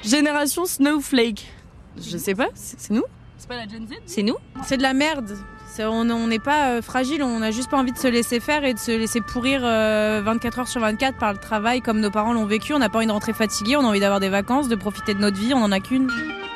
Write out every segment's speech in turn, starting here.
Génération Snowflake. Je sais pas, c'est nous ? C'est pas la Gen Z ? C'est nous ? C'est de la merde. On n'est pas fragile, on n'a juste pas envie de se laisser faire et de se laisser pourrir 24 heures sur 24 par le travail comme nos parents l'ont vécu. On n'a pas envie de rentrer fatigué, on a envie d'avoir des vacances, de profiter de notre vie, on n'en a qu'une.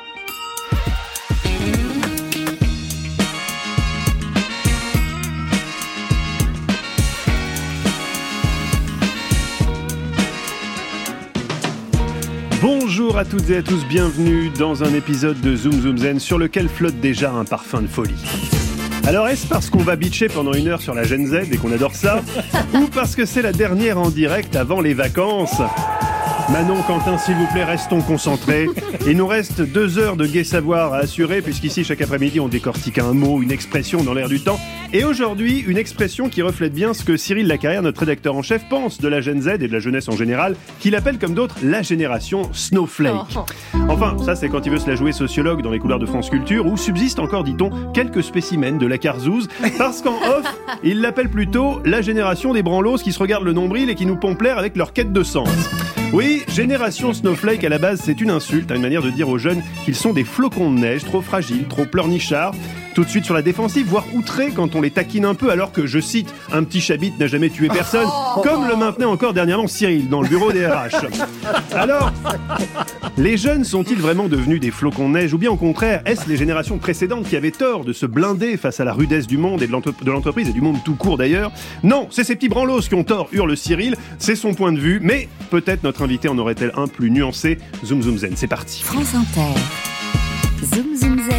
Bonjour à toutes et à tous, bienvenue dans un épisode de Zoom Zoom Zen sur lequel flotte déjà un parfum de folie. Alors est-ce parce qu'on va bitcher pendant 1 heure sur la Gen Z et qu'on adore ça, ou parce que c'est la dernière en direct avant les vacances ? Manon, Quentin, s'il vous plaît, restons concentrés. Il nous reste 2 heures de gai savoir à assurer, puisqu'ici, chaque après-midi, on décortique un mot, une expression dans l'air du temps. Et aujourd'hui, une expression qui reflète bien ce que Cyril Lacarrière, notre rédacteur en chef, pense de la Gen Z et de la jeunesse en général, qu'il appelle comme d'autres la génération Snowflake. Enfin, ça, c'est quand il veut se la jouer sociologue dans les couloirs de France Culture, où subsistent encore, dit-on, quelques spécimens de la carzouze, parce qu'en off, il l'appelle plutôt la génération des branlos qui se regardent le nombril et qui nous pompent l'air avec leur quête de sens. Oui, génération Snowflake, à la base, c'est une insulte, une manière de dire aux jeunes qu'ils sont des flocons de neige, trop fragiles, trop pleurnichards, tout de suite sur la défensive, voire outrés quand on les taquine un peu, alors que, je cite, un petit chabit n'a jamais tué personne, comme le maintenait encore dernièrement Cyril dans le bureau des RH. Alors, les jeunes sont-ils vraiment devenus des flocons de neige, ou bien au contraire, est-ce les générations précédentes qui avaient tort de se blinder face à la rudesse du monde et de l'entreprise, et du monde tout court d'ailleurs ? Non, c'est ces petits branlos qui ont tort, hurle Cyril, c'est son point de vue, mais peut-être notre invité en aurait-elle un plus nuancé. Zoom Zoom Zen, c'est parti. France Inter. Zoom Zoom Zen.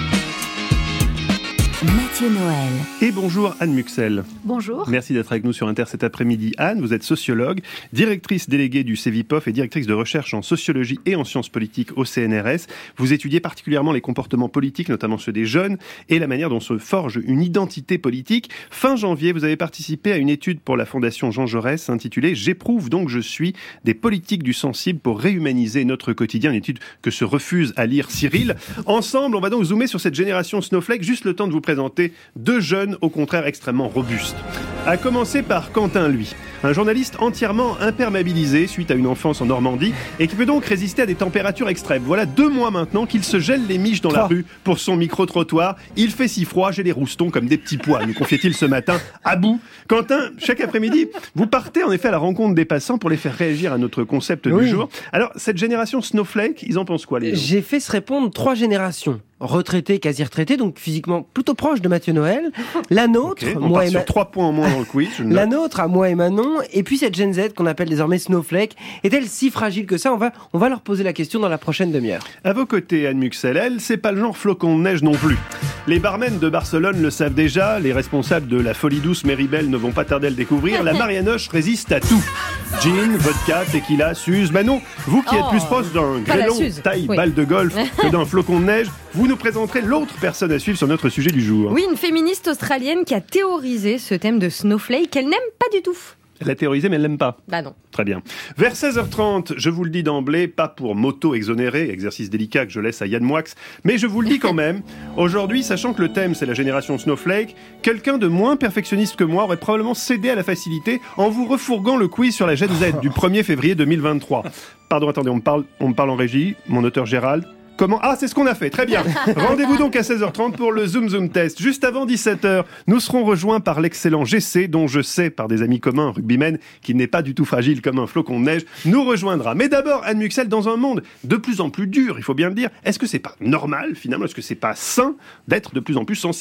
Mathieu Noël. Et bonjour Anne Muxel. Bonjour. Merci d'être avec nous sur Inter cet après-midi. Anne, vous êtes sociologue, directrice déléguée du CEVIPOF et directrice de recherche en sociologie et en sciences politiques au CNRS. Vous étudiez particulièrement les comportements politiques, notamment ceux des jeunes, et la manière dont se forge une identité politique. Fin janvier, vous avez participé à une étude pour la Fondation Jean Jaurès intitulée « J'éprouve donc je suis des politiques du sensible pour réhumaniser notre quotidien », une étude que se refuse à lire Cyril. Ensemble, on va donc zoomer sur cette génération Snowflake, juste le temps de vous présenter 2 jeunes, au contraire extrêmement robustes. À commencer par Quentin, lui. Un journaliste entièrement imperméabilisé suite à une enfance en Normandie et qui peut donc résister à des températures extrêmes. Voilà 2 mois maintenant qu'il se gèle les miches dans la rue pour son micro-trottoir. Il fait si froid, j'ai les roustons comme des petits pois, nous confiait-il ce matin à bout. Quentin, chaque après-midi, vous partez en effet à la rencontre des passants pour les faire réagir à notre concept du jour. Alors, cette génération Snowflake, ils en pensent quoi, les gens ? J'ai fait se répondre 3 générations. Retraités, quasi-retraités, donc physiquement plutôt proche de Mathieu Noël. La nôtre, on part sur 3 points en moins dans le quiz. La nôtre, à moi et Manon. Et puis cette Gen Z qu'on appelle désormais Snowflake. Est-elle si fragile que ça ? On va leur poser la question dans la prochaine demi-heure. À vos côtés, Anne Muxel, elle, c'est pas le genre flocon de neige non plus. Les barmen de Barcelone le savent déjà, les responsables de la folie douce Méribel ne vont pas tarder à le découvrir. La Marianoche résiste à tout. Gin, vodka, tequila, Suze. Manon, vous qui êtes plus proche d'un grêlon taille balle de golf que d'un flocon de neige, vous nous présenterez l'autre personne à suivre sur notre sujet du jour. Oui, une féministe australienne qui a théorisé ce thème de Snowflake qu'elle n'aime pas du tout. Elle l'a théorisé, mais elle l'aime pas. Bah non. Très bien. Vers 16h30, je vous le dis d'emblée, pas pour m'auto-exonérer, exercice délicat que je laisse à Yann Moix, mais je vous le dis quand même. Aujourd'hui, sachant que le thème c'est la génération Snowflake, quelqu'un de moins perfectionniste que moi aurait probablement cédé à la facilité en vous refourguant le quiz sur la Gen Z du 1er février 2023. Pardon, attendez, on me parle en régie, mon auteur Gérald. Comment ? Ah, c'est ce qu'on a fait, très bien. Rendez-vous donc à 16h30 pour le Zoom Zoom Test. Juste avant 17h, nous serons rejoints par l'excellent GC, dont je sais, par des amis communs, rugbymen, qu'il n'est pas du tout fragile comme un flocon de neige, nous rejoindra. Mais d'abord, Anne Muxel, dans un monde de plus en plus dur, il faut bien le dire, est-ce que c'est pas normal, finalement, est-ce que c'est pas sain d'être de plus en plus sensible ?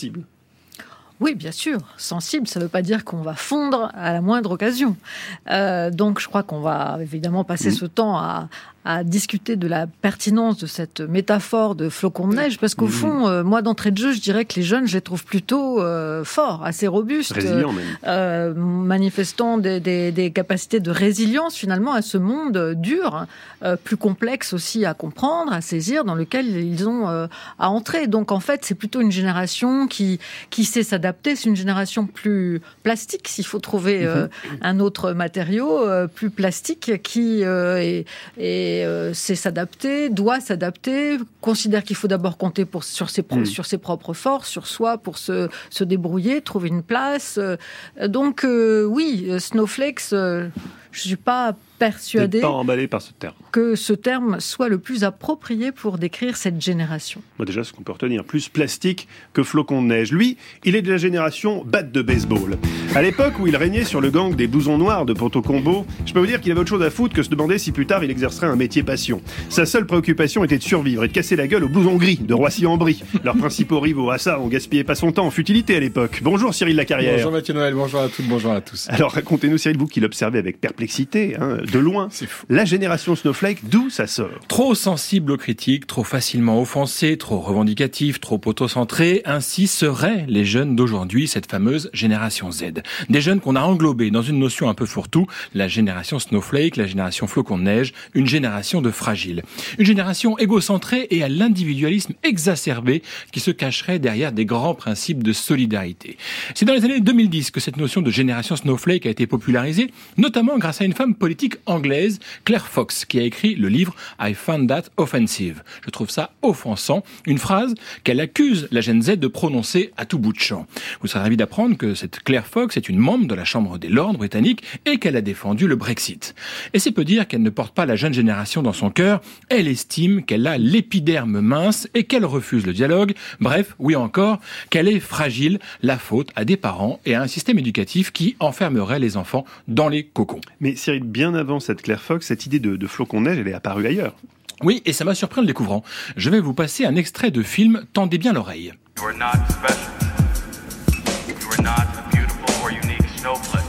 Oui, bien sûr. Sensible, ça ne veut pas dire qu'on va fondre à la moindre occasion. Donc, je crois qu'on va évidemment passer ce temps à discuter de la pertinence de cette métaphore de flocon de neige, parce qu'au fond, moi, d'entrée de jeu, je dirais que les jeunes, je les trouve plutôt forts, assez robustes, résilients même. Manifestant des capacités de résilience, finalement, à ce monde dur, plus complexe aussi à comprendre, à saisir, dans lequel ils ont à entrer. Donc, en fait, c'est plutôt une génération qui sait s'adapter. C'est une génération plus plastique, s'il faut trouver un autre matériau, plus plastique, qui sait s'adapter, doit s'adapter, considère qu'il faut d'abord compter sur ses propres forces, sur soi, pour se débrouiller, trouver une place. Donc oui, Snowflakes, je suis pas persuadée pas emballé par ce terme. que ce terme soit le plus approprié pour décrire cette génération. Moi déjà, ce qu'on peut retenir, plus plastique que flocon de neige. Lui, il est de la génération batte de baseball. À l'époque où il régnait sur le gang des blousons noirs de Ponto Combo, je peux vous dire qu'il avait autre chose à foutre que se demander si plus tard il exercerait un métier passion. Sa seule préoccupation était de survivre et de casser la gueule aux blousons gris de Roissy-en-Brie. Leurs principaux rivaux à ça, on gaspillait pas son temps en futilité à l'époque. Bonjour Cyril Lacarrière. Bonjour Mathieu Noël, bonjour à toutes, bonjour à tous. Alors racontez-nous Cyril, vous qui l'observez avec perplexité, de loin, C'est fou. la génération Snowflake, d'où ça sort? Trop sensible aux critiques, trop facilement offensé, trop revendicatif, trop autocentré, ainsi seraient les jeunes d'aujourd'hui, cette fameuse génération Z. Des jeunes qu'on a englobés dans une notion un peu fourre-tout, la génération Snowflake, la génération flocon de neige, une génération de fragiles. Une génération égocentrée et à l'individualisme exacerbé qui se cacherait derrière des grands principes de solidarité. C'est dans les années 2010 que cette notion de génération Snowflake a été popularisée, notamment grâce à une femme politique anglaise, Claire Fox, qui a écrit le livre I Found That Offensive. Je trouve ça offensant, une phrase qu'elle accuse la Gen Z de prononcer à tout bout de champ. Vous serez ravis d'apprendre que cette Claire Fox est une membre de la Chambre des Lords britannique et qu'elle a défendu le Brexit. Et c'est peu dire qu'elle ne porte pas la jeune génération dans son cœur, elle estime qu'elle a l'épiderme mince et qu'elle refuse le dialogue, bref, oui encore, qu'elle est fragile, la faute à des parents et à un système éducatif qui enfermerait les enfants dans les cocons. Mais Cyril, bien avant cette Claire Fox, cette idée de flocon de neige, elle est apparue ailleurs. Oui, et ça m'a surpris en le découvrant. Je vais vous passer un extrait de film, tendez bien l'oreille. You are not special. You are not a beautiful or unique snowflake.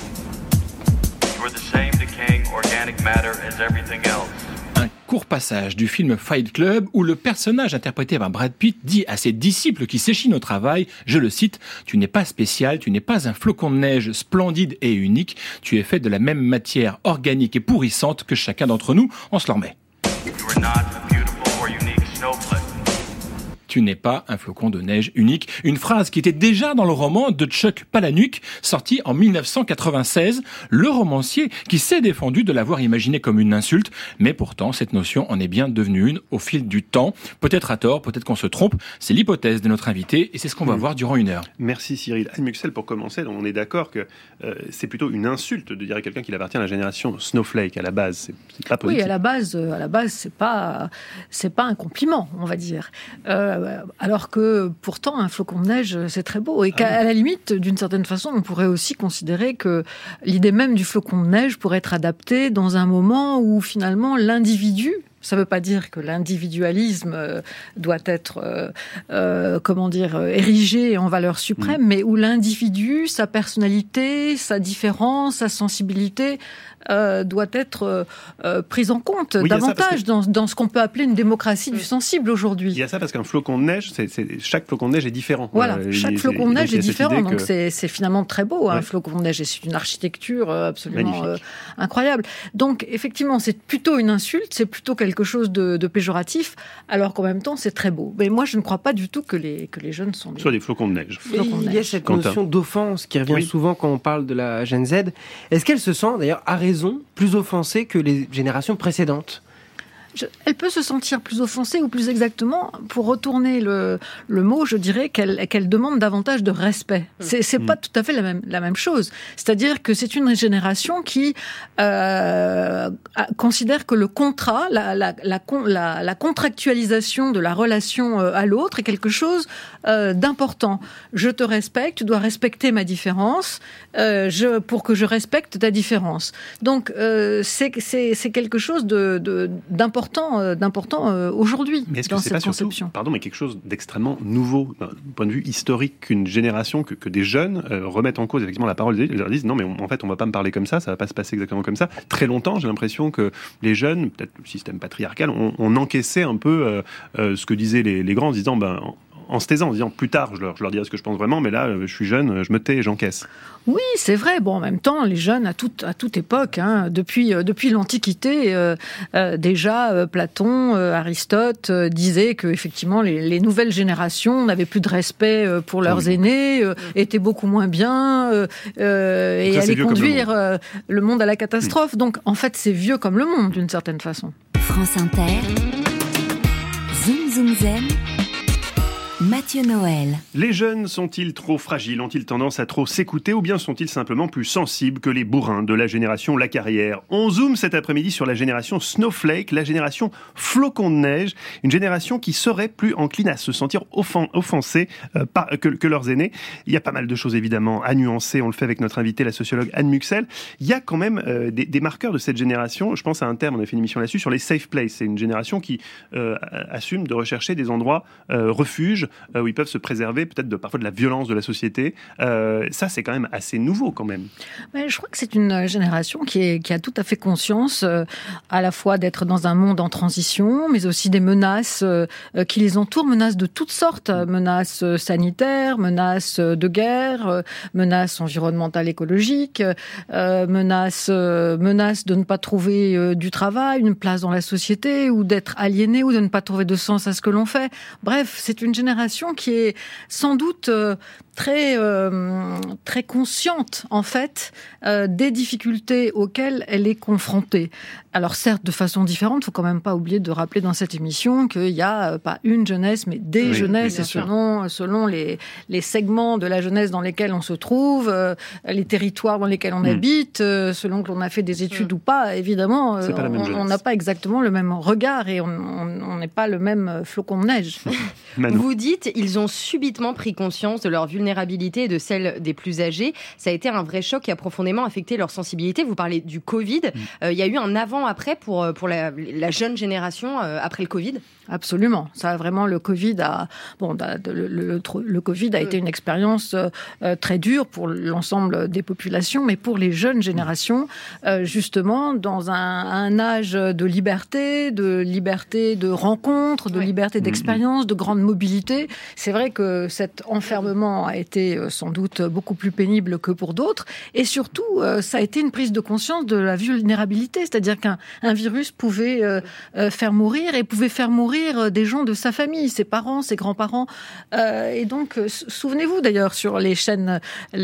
You are the same decaying organic matter as everything else. Un court passage du film Fight Club où le personnage interprété par Brad Pitt dit à ses disciples qui s'échinent au travail, je le cite, « Tu n'es pas spécial, tu n'es pas un flocon de neige splendide et unique, tu es fait de la même matière organique et pourrissante que chacun d'entre nous, on se le remet. » You are not a beautiful or unique snowflake. Tu n'es pas un flocon de neige unique. Une phrase qui était déjà dans le roman de Chuck Palahniuk, sorti en 1996. Le romancier qui s'est défendu de l'avoir imaginé comme une insulte. Mais pourtant, cette notion en est bien devenue une au fil du temps. Peut-être à tort, peut-être qu'on se trompe. C'est l'hypothèse de notre invité et c'est ce qu'on va voir durant une heure. Merci Cyril. Anne Muxel, pour commencer, on est d'accord que c'est plutôt une insulte de dire à quelqu'un qu'il appartient à la génération Snowflake à la base. C'est pas positif. Oui, à la base, c'est pas un compliment, on va dire. Alors que pourtant un flocon de neige c'est très beau et qu'à la limite d'une certaine façon on pourrait aussi considérer que l'idée même du flocon de neige pourrait être adaptée dans un moment où finalement l'individu, ça ne veut pas dire que l'individualisme doit être, érigé en valeur suprême, mais où l'individu, sa personnalité, sa différence, sa sensibilité doit être prise en compte davantage dans ce qu'on peut appeler une démocratie du sensible aujourd'hui. Il y a ça parce qu'un flocon de neige, chaque flocon de neige est différent. Voilà, chaque flocon de neige est différent, donc c'est finalement très beau, un flocon de neige, et c'est une architecture absolument incroyable. Donc effectivement, c'est plutôt une insulte, c'est plutôt quelque chose de péjoratif, alors qu'en même temps, c'est très beau. Mais moi, je ne crois pas du tout que les jeunes sont des flocons de neige. Il y a cette notion d'offense qui revient souvent quand on parle de la Gen Z. Est-ce qu'elle se sent, d'ailleurs, à raison, plus offensée que les générations précédentes ? Elle peut se sentir plus offensée, ou plus exactement, pour retourner le mot, je dirais qu'elle demande davantage de respect. C'est pas tout à fait la même chose. C'est-à-dire que c'est une génération qui considère que le contrat, la contractualisation de la relation à l'autre est quelque chose d'important. Je te respecte, tu dois respecter ma différence, pour que je respecte ta différence. Donc c'est quelque chose d'important aujourd'hui dans cette conception. Mais quelque chose d'extrêmement nouveau d'un point de vue historique, qu'une génération, que des jeunes remettent en cause effectivement la parole, ils leur disent non mais en fait on va pas me parler comme ça va pas se passer exactement comme ça. Très longtemps j'ai l'impression que les jeunes, peut-être le système patriarcal, on encaissait un peu ce que disaient les grands en se disant en se taisant, en disant plus tard, je leur dirai ce que je pense vraiment, mais là, je suis jeune, je me tais et j'encaisse. Oui, c'est vrai. Bon, en même temps, les jeunes, à toute époque, depuis l'Antiquité, déjà, Platon, Aristote disaient que effectivement, les nouvelles générations n'avaient plus de respect pour leurs aînés, étaient beaucoup moins bien, et allaient conduire le monde à la catastrophe. Donc, en fait, c'est vieux comme le monde, d'une certaine façon. France Inter, Zoom Zoom Zen, Mathieu Noël. Les jeunes sont-ils trop fragiles? Ont-ils tendance à trop s'écouter ou bien sont-ils simplement plus sensibles que les bourrins de la génération La Carrière? On zoome cet après-midi sur la génération Snowflake, la génération flocon de neige, une génération qui serait plus encline à se sentir offensée que leurs aînés. Il y a pas mal de choses évidemment à nuancer, on le fait avec notre invitée, la sociologue Anne Muxel. Il y a quand même des marqueurs de cette génération, je pense à un terme, on a fait une émission là-dessus, sur les safe places. C'est une génération qui assume de rechercher des endroits refuges, où ils peuvent se préserver peut-être parfois de la violence de la société. Ça, c'est quand même assez nouveau quand même. Mais je crois que c'est une génération qui a tout à fait conscience à la fois d'être dans un monde en transition, mais aussi des menaces qui les entourent, menaces de toutes sortes, menaces sanitaires, menaces de guerre, menaces environnementales, écologiques, menaces de ne pas trouver du travail, une place dans la société, ou d'être aliéné, ou de ne pas trouver de sens à ce que l'on fait. Bref, c'est une génération qui est sans doute très consciente en fait des difficultés auxquelles elle est confrontée. Alors certes de façon différente, il faut quand même pas oublier de rappeler dans cette émission qu'il y a pas une jeunesse mais des jeunesses, et selon les segments de la jeunesse dans lesquels on se trouve, les territoires dans lesquels on habite, selon que l'on a fait des études ou pas, évidemment on n'a pas exactement le même regard et on n'est pas le même flocon de neige. Vous dites ils ont subitement pris conscience de leur vulnérabilité et de celle des plus âgés. Ça a été un vrai choc qui a profondément affecté leur sensibilité. Vous parlez du Covid. Il y a eu un avant-après pour la jeune génération après le Covid. Absolument. Ça, vraiment, le Covid le Covid a été une expérience très dure pour l'ensemble des populations, mais pour les jeunes générations, justement, dans un âge de liberté de rencontre, de liberté d'expérience, de grande mobilité. C'est vrai que cet enfermement a été sans doute beaucoup plus pénible que pour d'autres, et surtout, ça a été une prise de conscience de la vulnérabilité, c'est-à-dire qu'un virus pouvait faire mourir, et pouvait faire mourir des gens de sa famille, ses parents, ses grands-parents. Et donc, souvenez-vous d'ailleurs sur les chaînes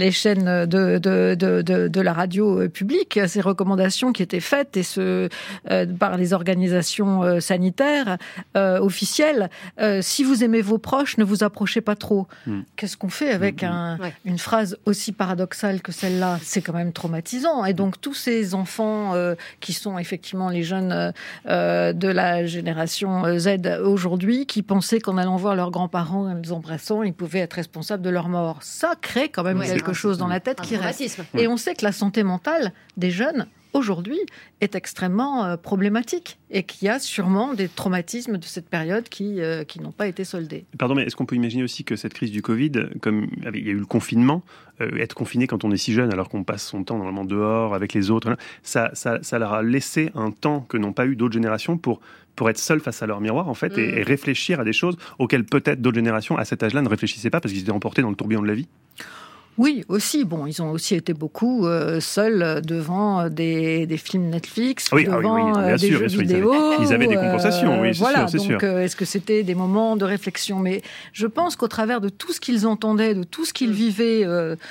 de la radio publique, ces recommandations qui étaient faites par les organisations sanitaires officielles. Si vous aimez vos proches, ne vous approchez pas trop. Qu'est-ce qu'on fait avec une phrase aussi paradoxale que celle-là? C'est quand même traumatisant. Et donc, tous ces enfants qui sont effectivement les jeunes de la génération Z aujourd'hui, qui pensaient qu'en allant voir leurs grands-parents, en les embrassant, ils pouvaient être responsables de leur mort. Ça crée quand même quelque chose dans la tête qui reste. Et on sait que la santé mentale des jeunes, aujourd'hui, est extrêmement problématique, et qu'il y a sûrement des traumatismes de cette période qui n'ont pas été soldés. Pardon, mais est-ce qu'on peut imaginer aussi que cette crise du Covid, comme il y a eu le confinement, être confiné quand on est si jeune, alors qu'on passe son temps normalement dehors avec les autres, ça leur a laissé un temps que n'ont pas eu d'autres générations pour être seuls face à leur miroir, en fait, et réfléchir à des choses auxquelles peut-être d'autres générations, à cet âge-là, ne réfléchissaient pas parce qu'ils étaient emportés dans le tourbillon de la vie? Oui, aussi. Bon, ils ont aussi été beaucoup seuls devant des films Netflix, devant des jeux vidéo. Ils avaient des compensations, oui, voilà, c'est sûr. Est-ce que c'était des moments de réflexion? Mais je pense qu'au travers de tout ce qu'ils entendaient, de tout ce qu'ils vivaient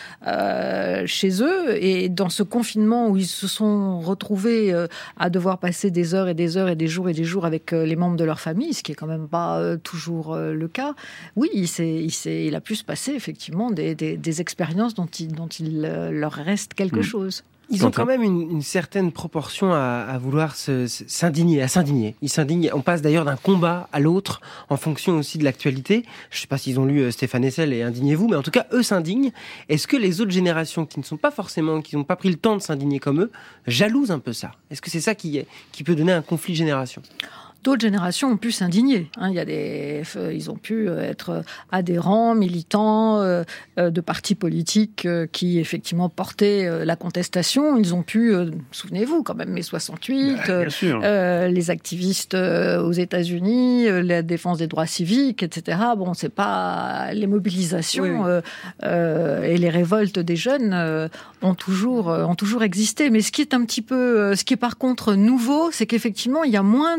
chez eux, et dans ce confinement où ils se sont retrouvés à devoir passer des heures et des heures et des jours avec les membres de leur famille, ce qui est quand même pas toujours le cas, oui, il a pu se passer effectivement des expériences dont il leur reste quelque chose. Ils ont quand même une certaine proportion à vouloir s'indigner. Ils s'indignent. On passe d'ailleurs d'un combat à l'autre en fonction aussi de l'actualité. Je ne sais pas s'ils ont lu Stéphane Hessel et Indignez-vous, mais en tout cas, eux s'indignent. Est-ce que les autres générations qui n'ont pas pris le temps de s'indigner comme eux, jalousent un peu ça? Est-ce que c'est ça qui peut donner un conflit de génération? D'autres générations ont pu s'indigner. Ils ont pu être adhérents, militants de partis politiques qui effectivement portaient la contestation. Ils ont pu, souvenez-vous quand même, mai 68, les activistes aux États-Unis, la défense des droits civiques, etc. Bon, c'est pas les mobilisations et les révoltes des jeunes ont toujours existé. Mais ce qui est par contre nouveau, c'est qu'effectivement il y a moins de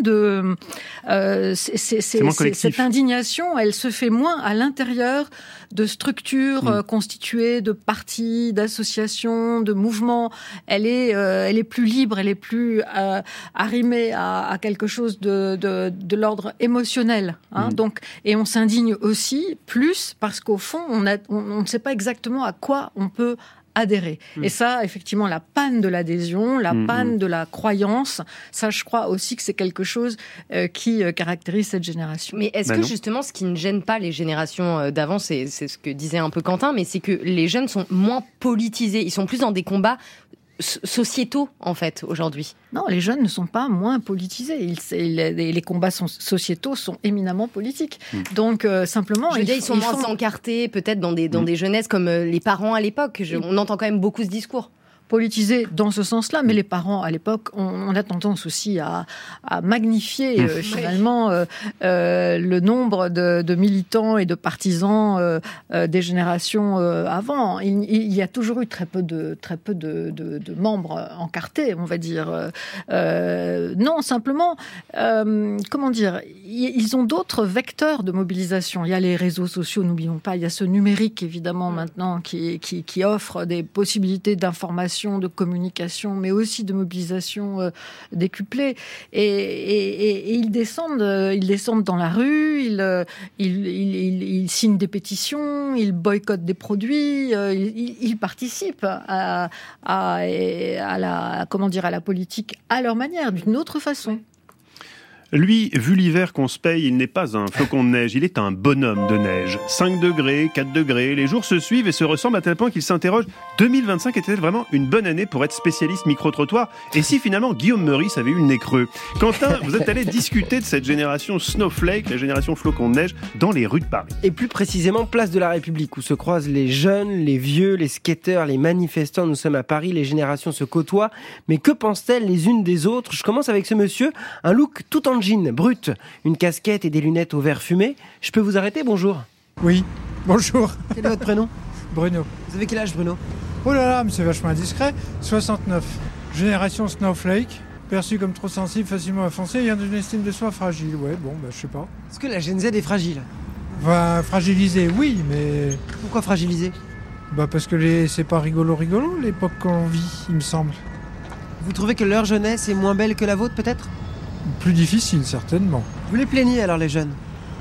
cette indignation, elle se fait moins à l'intérieur de structures constituées de partis, d'associations, de mouvements. Elle est plus libre, elle est plus arrimée à quelque chose de l'ordre émotionnel. Donc, et on s'indigne aussi plus parce qu'au fond, on ne sait pas exactement à quoi on peut adhérer. Et ça, effectivement, la panne de l'adhésion, la panne de la croyance, ça, je crois aussi que c'est quelque chose qui caractérise cette génération. Mais est-ce que justement, ce qui ne gêne pas les générations d'avant, c'est ce que disait un peu Quentin, mais c'est que les jeunes sont moins politisés, ils sont plus dans des combats sociétaux, en fait, aujourd'hui? Non, les jeunes ne sont pas moins politisés. Les combats sociétaux sont éminemment politiques. Donc, simplement... Je veux dire, ils sont moins encartés, peut-être, dans des jeunesses comme les parents à l'époque. On entend quand même beaucoup ce discours. Politisés dans ce sens-là, mais les parents, à l'époque, on a tendance aussi à magnifier finalement le nombre de militants et de partisans des générations avant. Il y a toujours eu très peu de membres encartés, on va dire. Non, simplement, comment dire, ils ont d'autres vecteurs de mobilisation. Il y a les réseaux sociaux, n'oublions pas, il y a ce numérique, évidemment, maintenant, qui offre des possibilités d'information, de communication, mais aussi de mobilisation décuplée. Et ils descendent dans la rue, ils signent des pétitions, ils boycottent des produits, ils participent à la politique à leur manière, d'une autre façon. Lui, vu l'hiver qu'on se paye, il n'est pas un flocon de neige, il est un bonhomme de neige. 5 degrés, 4 degrés, les jours se suivent et se ressemblent à tel point qu'il s'interroge 2025 était-elle vraiment une bonne année pour être spécialiste micro-trottoir? Et si finalement Guillaume Meurice avait eu le nez creux? Quentin, vous êtes allé discuter de cette génération Snowflake, la génération flocon de neige, dans les rues de Paris. Et plus précisément, place de la République, où se croisent les jeunes, les vieux, les skateurs, les manifestants. Nous sommes à Paris, les générations se côtoient. Mais que pensent-elles les unes des autres? Je commence avec ce monsieur, un look tout en jean, brut, une casquette et des lunettes au verre fumé. Je peux vous arrêter? Bonjour. Oui, bonjour. Quel est votre prénom? Bruno. Vous avez quel âge, Bruno? Oh là là, mais c'est vachement indiscret. 69. Génération Snowflake, perçue comme trop sensible, facilement offensée, ayant une estime de soi fragile. Ouais, bon, je sais pas. Est-ce que la Gen Z est fragile? Enfin, fragilisée, oui, mais... Pourquoi fragilisée? Parce que c'est pas rigolo l'époque qu'on vit, il me semble. Vous trouvez que leur jeunesse est moins belle que la vôtre, peut-être? Plus difficile, certainement. Vous les plaignez alors, les jeunes?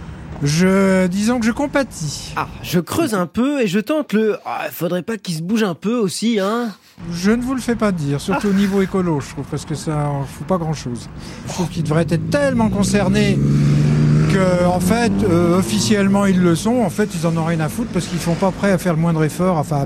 Disons que je compatis. Ah, je creuse un peu et je tente faudrait pas qu'ils se bougent un peu aussi, hein? Je ne vous le fais pas dire, surtout au niveau écolo, je trouve, parce que ça en fout pas grand-chose. Je trouve qu'ils devraient être tellement concernés que, en fait, officiellement ils le sont. En fait, ils en ont rien à foutre parce qu'ils font pas prêt à faire le moindre effort, enfin,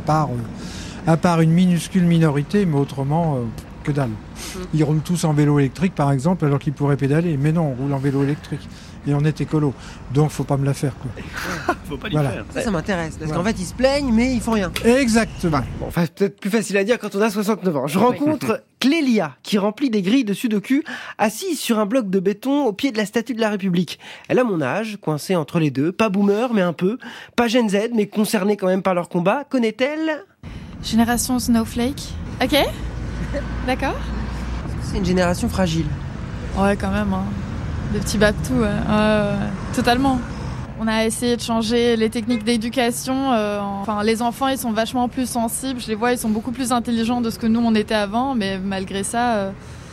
à part une minuscule minorité, mais autrement, que dalle. Ils roulent tous en vélo électrique, par exemple, alors qu'ils pourraient pédaler. Mais non, on roule en vélo électrique. Et on est écolo. Donc, faut pas me la faire, quoi. Faut pas l'y faire. Ça m'intéresse. Parce qu'en fait, ils se plaignent, mais ils font rien. Exactement. Bon, enfin, peut-être plus facile à dire quand on a 69 ans. Je rencontre Clélia, qui remplit des grilles de sudoku, assise sur un bloc de béton au pied de la statue de la République. Elle a mon âge, coincée entre les deux. Pas boomer, mais un peu. Pas Gen Z, mais concernée quand même par leur combat. Connaît-elle Génération Snowflake. Ok. D'accord. C'est une génération fragile. Ouais, quand même. Hein. Des petits bateaux, totalement. On a essayé de changer les techniques d'éducation. Les enfants, ils sont vachement plus sensibles. Je les vois, ils sont beaucoup plus intelligents de ce que nous, on était avant. Mais malgré ça,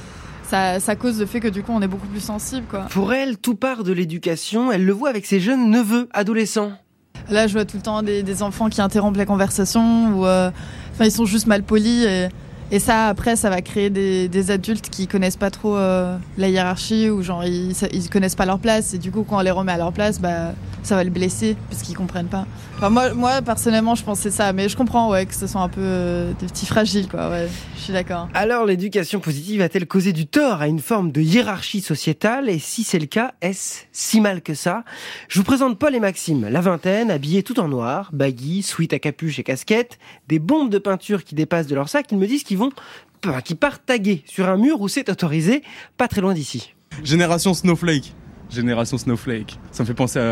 ça cause le fait que du coup, on est beaucoup plus sensible, quoi. Pour elle, tout part de l'éducation. Elle le voit avec ses jeunes neveux, adolescents. Là, je vois tout le temps des enfants qui interrompent la conversation ou ils sont juste mal polis. Et ça, après, ça va créer des adultes qui connaissent pas trop la hiérarchie ou genre ils connaissent pas leur place. Et du coup, quand on les remet à leur place, ça va les blesser parce qu'ils comprennent pas. Enfin, moi, personnellement, je pense que c'est ça. Mais je comprends, que ce soit un peu des petits fragiles, quoi. Ouais, je suis d'accord. Alors, l'éducation positive a-t-elle causé du tort à une forme de hiérarchie sociétale? Et si c'est le cas, est-ce si mal que ça? Je vous présente Paul et Maxime, la vingtaine, habillés tout en noir, baggy, sweat à capuche et casquette, des bombes de peinture qui dépassent de leur sac. Ils me disent qu'ils partent taguer sur un mur où c'est autorisé, pas très loin d'ici. Génération Snowflake. Ça me fait penser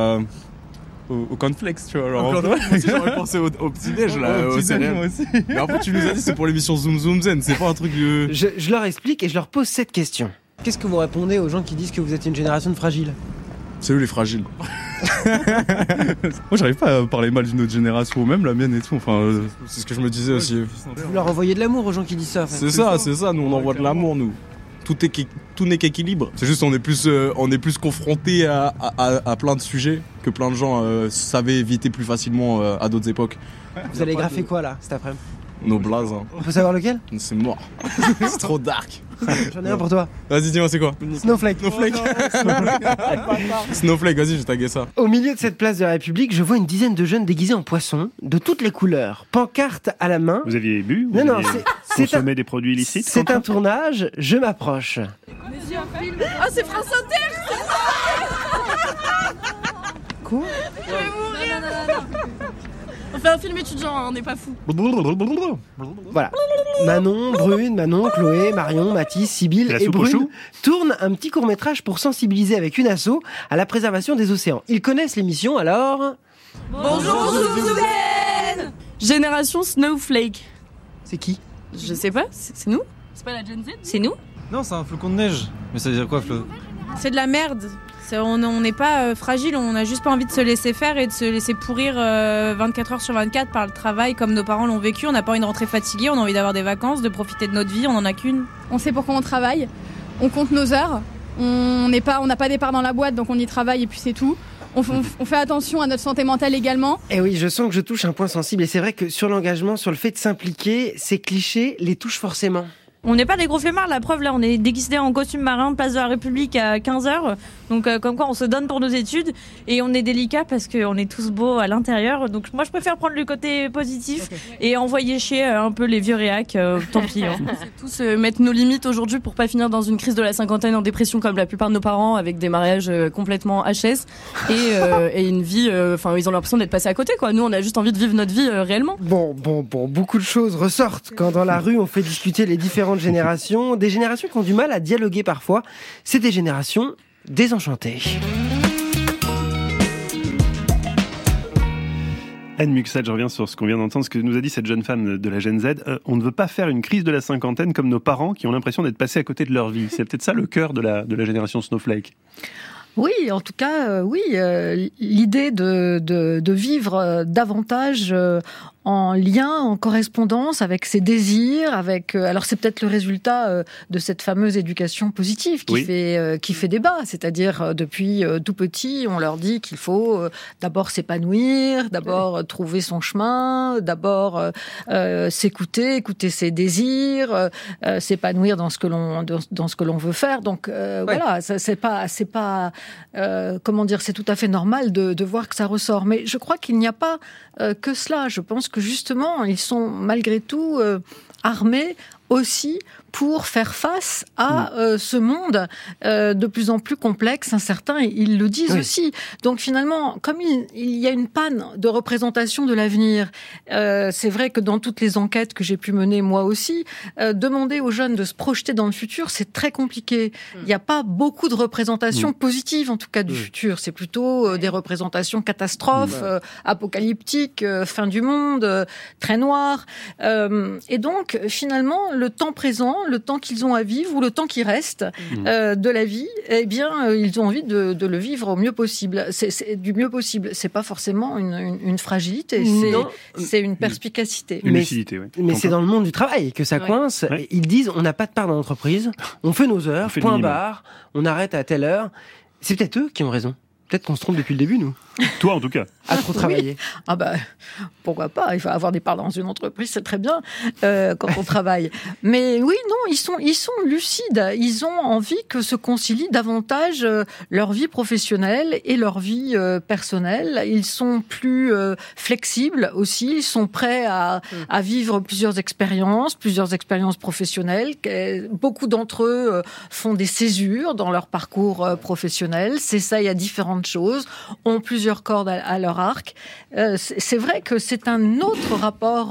au cornflakes, tu vois. Alors, moi aussi, j'aurais pensé au petit-déj, là, au céréales. Mais en fait, tu nous as dit c'est pour l'émission Zoom Zoom Zen, c'est pas un truc de... Je leur explique et je leur pose cette question. Qu'est-ce que vous répondez aux gens qui disent que vous êtes une génération de fragiles ? C'est eux les fragiles. Moi j'arrive pas à parler mal d'une autre génération, même la mienne et tout. Enfin, c'est ce que je me disais aussi. Vous leur envoyez de l'amour aux gens qui disent ça. C'est ça. Nous on envoie de l'amour, nous. Tout n'est qu'équilibre. C'est juste on est plus confrontés à plein de sujets que plein de gens savaient éviter plus facilement à d'autres époques. Vous allez graffer quoi là cet après-midi ? Nos blazes. Hein. On peut savoir lequel ? C'est mort. C'est trop dark. J'en ai un pour toi. Vas-y, dis-moi, c'est quoi ? Snowflake. Snowflake, vas-y, je vais taguer ça. Au milieu de cette place de la République, je vois une dizaine de jeunes déguisés en poissons, de toutes les couleurs, pancartes à la main. Vous aviez bu ? Vous Non, aviez consommé des produits illicites ? C'est un tournage, je m'approche. Ah, c'est France Inter. Quoi ? Je vais mourir. On fait un film étudiant, on n'est pas fous. Voilà. Manon, Brune, Manon, Chloé, Marion, Mathis, Sybille et Brune tournent un petit court-métrage pour sensibiliser avec une asso à la préservation des océans. Ils connaissent l'émission, alors... Bonjour Zouzouzen. Génération Snowflake. C'est qui ? Je sais pas, c'est nous ? C'est pas la Gen Z ? C'est nous ? Non, c'est un flocon de neige. Mais ça veut dire quoi, Flo ? C'est de la merde. On n'est pas fragile, on n'a juste pas envie de se laisser faire et de se laisser pourrir 24 heures sur 24 par le travail comme nos parents l'ont vécu. On n'a pas envie de rentrer fatigué, on a envie d'avoir des vacances, de profiter de notre vie, on n'en a qu'une. On sait pourquoi on travaille, on compte nos heures, on n'a pas des parts dans la boîte donc on y travaille et puis c'est tout. On fait attention à notre santé mentale également. Et oui, je sens que je touche un point sensible et c'est vrai que sur l'engagement, sur le fait de s'impliquer, ces clichés les touchent forcément. On n'est pas des gros flemmards, la preuve là, on est déguisés en costume marin, place de la République à 15h. Donc comme quoi on se donne pour nos études et on est délicat parce qu'on est tous beaux à l'intérieur. Donc moi je préfère prendre le côté positif et envoyer chier un peu les vieux réacs, tant pis. Hein. Tous mettre nos limites aujourd'hui pour pas finir dans une crise de la cinquantaine en dépression comme la plupart de nos parents avec des mariages complètement HS et une vie, ils ont l'impression d'être passés à côté quoi. Nous on a juste envie de vivre notre vie réellement. Bon, beaucoup de choses ressortent quand dans la rue on fait discuter les différentes générations, des générations qui ont du mal à dialoguer parfois. C'est des générations désenchantées. Anne Muxat, je reviens sur ce qu'on vient d'entendre, ce que nous a dit cette jeune femme de la Gen Z. On ne veut pas faire une crise de la cinquantaine comme nos parents qui ont l'impression d'être passés à côté de leur vie. C'est peut-être ça le cœur de la génération Snowflake. Oui, en tout cas, l'idée de vivre davantage en lien, en correspondance avec ses désirs, alors c'est peut-être le résultat de cette fameuse éducation positive qui fait débat, c'est-à-dire depuis tout petit, on leur dit qu'il faut d'abord s'épanouir, d'abord trouver son chemin, d'abord s'écouter, écouter ses désirs, s'épanouir dans ce que l'on veut faire. Donc voilà, ça, c'est pas comment dire, c'est tout à fait normal de voir que ça ressort. Mais je crois qu'il n'y a pas que cela. Je pense que justement, ils sont malgré tout armés aussi pour faire face à ce monde de plus en plus complexe, incertain, et ils le disent aussi. Donc finalement, comme il y a une panne de représentation de l'avenir, c'est vrai que dans toutes les enquêtes que j'ai pu mener moi aussi, demander aux jeunes de se projeter dans le futur, c'est très compliqué. Il n'y a pas beaucoup de représentations positives, en tout cas, du futur. C'est plutôt des représentations catastrophes, apocalyptiques, fin du monde, très noires. Et donc, finalement, le temps présent, le temps qu'ils ont à vivre ou le temps qui reste de la vie, eh bien, ils ont envie de le vivre au mieux possible. C'est du mieux possible. C'est pas forcément une fragilité, c'est une perspicacité. Une lucidité, oui. Mais c'est dans le monde du travail que ça coince. Ouais. Ils disent, on n'a pas de part dans l'entreprise, on fait nos heures, point barre, on arrête à telle heure. C'est peut-être eux qui ont raison. Peut-être qu'on se trompe depuis le début, nous. Toi, en tout cas. À trop travailler. Oui. Ah bah, pourquoi pas ? Il faut avoir des parts dans une entreprise, c'est très bien quand on travaille. Mais oui, non, ils sont lucides. Ils ont envie que se concilient davantage leur vie professionnelle et leur vie personnelle. Ils sont plus flexibles aussi. Ils sont prêts à vivre plusieurs expériences professionnelles. Beaucoup d'entre eux font des césures dans leur parcours professionnel. C'est ça, il y a différentes choses. Ont plusieurs cordes à leur arc. C'est vrai que c'est un autre rapport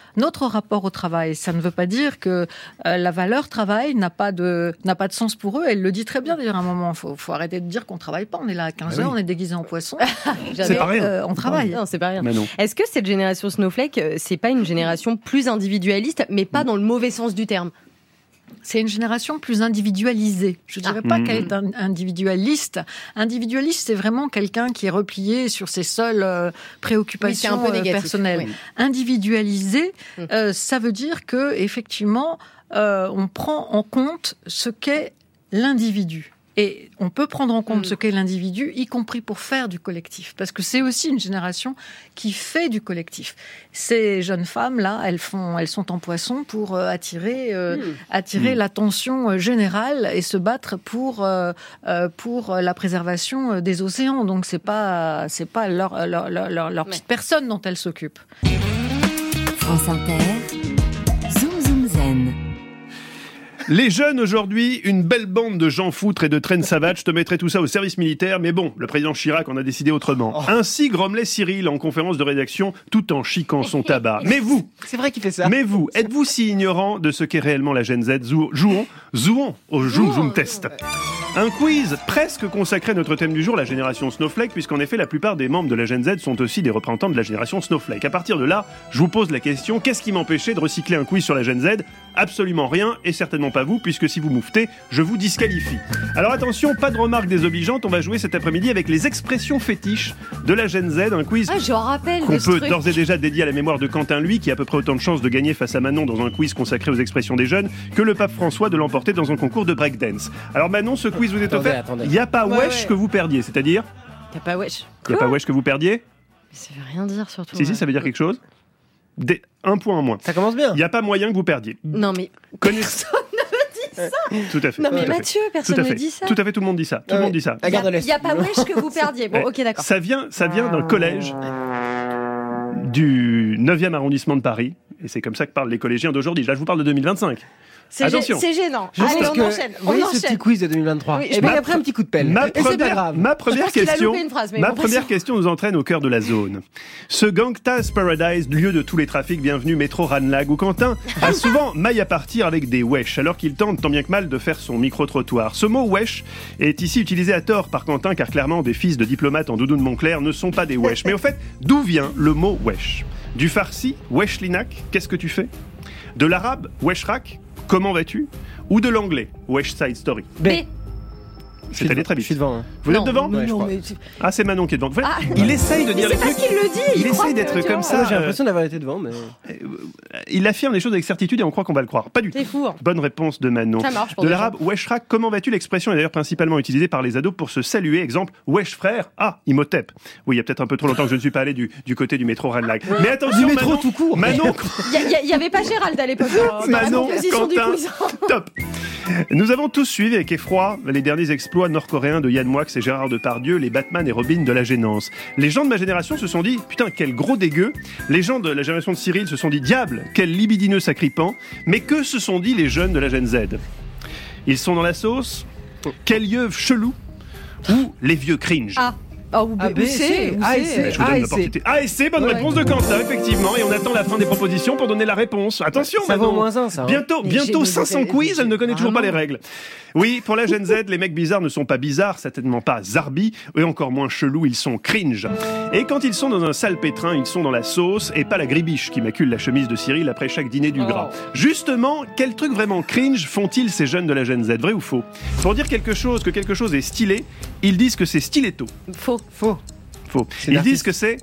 au travail. Ça ne veut pas dire que la valeur travail n'a pas de sens pour eux. Elle le dit très bien d'ailleurs à un moment. Faut arrêter de dire qu'on travaille pas. On est là à 15h, on est déguisé en poisson. C'est pas rien. On travaille. Non, c'est pas rien. Est-ce que cette génération Snowflake, c'est pas une génération plus individualiste, mais pas dans le mauvais sens du terme ? c'est une génération plus individualisée. Je ne dirais pas qu'elle est individualiste. Individualiste, c'est vraiment quelqu'un qui est replié sur ses seules préoccupations un peu négatif, personnelles. oui. Individualisé, ça veut dire que effectivement, on prend en compte ce qu'est l'individu. Et on peut prendre en compte ce qu'est l'individu, y compris pour faire du collectif. Parce que c'est aussi une génération qui fait du collectif. Ces jeunes femmes-là, elles sont en poisson pour attirer l'attention générale et se battre pour la préservation des océans. Donc c'est pas leur petite personne dont elles s'occupent. France Inter, Zoom Zoom Zen. Les jeunes aujourd'hui, une belle bande de gens foutres et de traînes savages. Je te mettrais tout ça au service militaire, mais bon, le président Chirac en a décidé autrement. Ainsi grommelait Cyril en conférence de rédaction tout en chiquant son tabac. Mais vous, c'est vrai qu'il fait ça. Mais vous, êtes-vous si ignorant de ce qu'est réellement la Gen Z? Jouons au Zoom Test. Un quiz presque consacré à notre thème du jour, la génération Snowflake, puisqu'en effet la plupart des membres de la Gen Z sont aussi des représentants de la génération Snowflake. À partir de là, je vous pose la question, qu'est-ce qui m'empêchait de recycler un quiz sur la Gen Z? Absolument rien, et certainement pas vous, puisque si vous mouffetez, je vous disqualifie. Alors attention, pas de remarques désobligeantes, on va jouer cet après-midi avec les expressions fétiches de la Gen Z, un quiz qu'on peut d'ores et déjà dédier à la mémoire de Quentin, lui, qui a à peu près autant de chances de gagner face à Manon dans un quiz consacré aux expressions des jeunes, que le pape François de l'emporter dans un concours de breakdance. Alors Manon, ce quiz vous est offert. Il n'y a pas wesh que vous perdiez, c'est-à-dire Il n'y a pas wesh. Il n'y a pas wesh que vous perdiez? Ça veut rien dire surtout. Si, ça veut dire quelque chose. Un point en moins. Ça commence bien. Il n'y a pas moyen que vous perdiez. Non mais personne ne me dit ça. Tout à fait. Non mais Mathieu, personne ne me dit ça. Tout à fait, tout le monde dit ça. Tout le monde dit ça. Il n'y a pas wesh que vous perdiez. Bon, ok, d'accord. Ça vient d'un collège du 9e arrondissement de Paris. Et c'est comme ça que parlent les collégiens d'aujourd'hui. Là, je vous parle de 2025. Attention. C'est gênant. Allez, on enchaîne. On enchaîne. Ce petit quiz de 2023. Oui, et après un petit coup de pelle. Ma première question nous entraîne au cœur de la zone. Ce Gangsta's Paradise, lieu de tous les trafics, bienvenue métro Ranlag, où Quentin a souvent maille à partir avec des wesh, alors qu'il tente tant bien que mal de faire son micro-trottoir. Ce mot wesh est ici utilisé à tort par Quentin, car clairement des fils de diplomates en doudoune Montclair ne sont pas des wesh. Mais au fait, d'où vient le mot wesh? Du farsi, wesh linak, qu'est-ce que tu fais? De l'arabe, weshrak, comment vas-tu? Ou de l'anglais, West Side Story? B. C'est allé très vite. Je suis devant. Vous êtes devant? Ouais, non, mais... Ah, c'est Manon qui est devant. Il essaye de dire les trucs. C'est parce qu'il le dit. Il essaye d'être comme ça. J'ai l'impression d'avoir été devant, mais... Il affirme les choses avec certitude et on croit qu'on va le croire. Pas du tout. C'est fou. Hein. Bonne réponse de Manon. Ça marche pour de l'arabe, weshrak, comment vas-tu? L'expression est d'ailleurs principalement utilisée par les ados pour se saluer. Exemple, wesh frère. Ah, Imhotep. Oui, il y a peut-être un peu trop longtemps que je ne suis pas allé du côté du métro Ranlag. Mais attention, du métro Manon, tout court. Manon. Il y avait pas Gérald à l'époque. Manon, Quentin, top. Nous avons tous suivi avec effroi les derniers exploits nord-coréens de Yann Moix et Gérard Depardieu, les Batman et Robin de la gênance. Les gens de ma génération se sont dit, putain, quel gros dégueu. Les gens de la génération de Cyril se sont dit, diable, quel libidineux sacripant. Mais que se sont dit les jeunes de la Gen Z? Ils sont dans la sauce? Quel yeuve chelou? Ou les vieux cringe? Ou B, C. Je vous donne l'opportunité. A et C, bonne réponse de Quentin, effectivement. Et on attend la fin des propositions pour donner la réponse. Attention, ça vaut moins 1, ça. Bientôt 500 quiz, elle ne connaît toujours pas les règles. Oui, pour la Gen Z, les mecs bizarres ne sont pas bizarres, certainement pas zarbi, et encore moins chelous, ils sont cringe. Et quand ils sont dans un sale pétrin, ils sont dans la sauce, et pas la gribiche qui macule la chemise de Cyril après chaque dîner du gras. Justement, quel truc vraiment cringe font-ils ces jeunes de la Gen Z, vrai ou faux? Pour dire que quelque chose est stylé, ils disent que c'est stiletto. Faux. Ils disent que c'est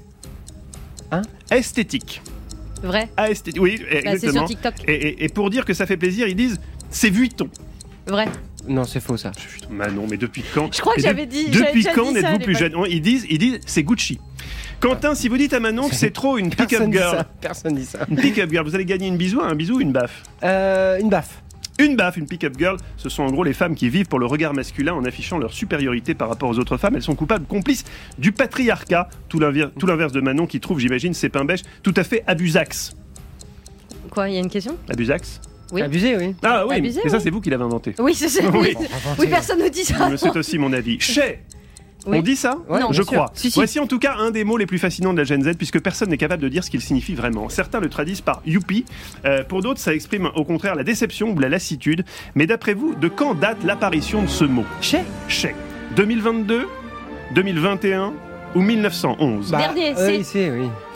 esthétique. Vrai. Esthétique. Oui, exactement. C'est sur TikTok. Et pour dire que ça fait plaisir, ils disent c'est Vuitton. Vrai. Non, c'est faux ça. Manon, mais depuis quand? Je crois que j'avais dit. Depuis quand n'êtes-vous plus jeune? Ils disent c'est Gucci. Quentin, si vous dites à Manon que c'est trop une pick-up girl. Personne dit ça. Une pick-up girl, vous allez gagner un bisou ou une baffe? Une baffe. Une pick-up girl, ce sont en gros les femmes qui vivent pour le regard masculin en affichant leur supériorité par rapport aux autres femmes. Elles sont coupables, complices du patriarcat. Tout l'inverse de Manon qui trouve, j'imagine, ces pains bêches tout à fait abusax. Quoi, il y a une question? Abusax? Oui. Abusé, oui. Ah oui, Abusé, mais ça oui. c'est vous qui l'avez inventé. Oui, c'est ça. Oui, personne ne dit ça. C'est aussi mon avis. Oui. On dit ça? Non, je bien crois. sûr. Si. Voici en tout cas un des mots les plus fascinants de la Gen Z, puisque personne n'est capable de dire ce qu'il signifie vraiment. Certains le traduisent par youpi. Pour d'autres, ça exprime au contraire la déception ou la lassitude. Mais d'après vous, de quand date l'apparition de ce mot? Chais. 2022, 2021 ou 1911? Dernier, oui.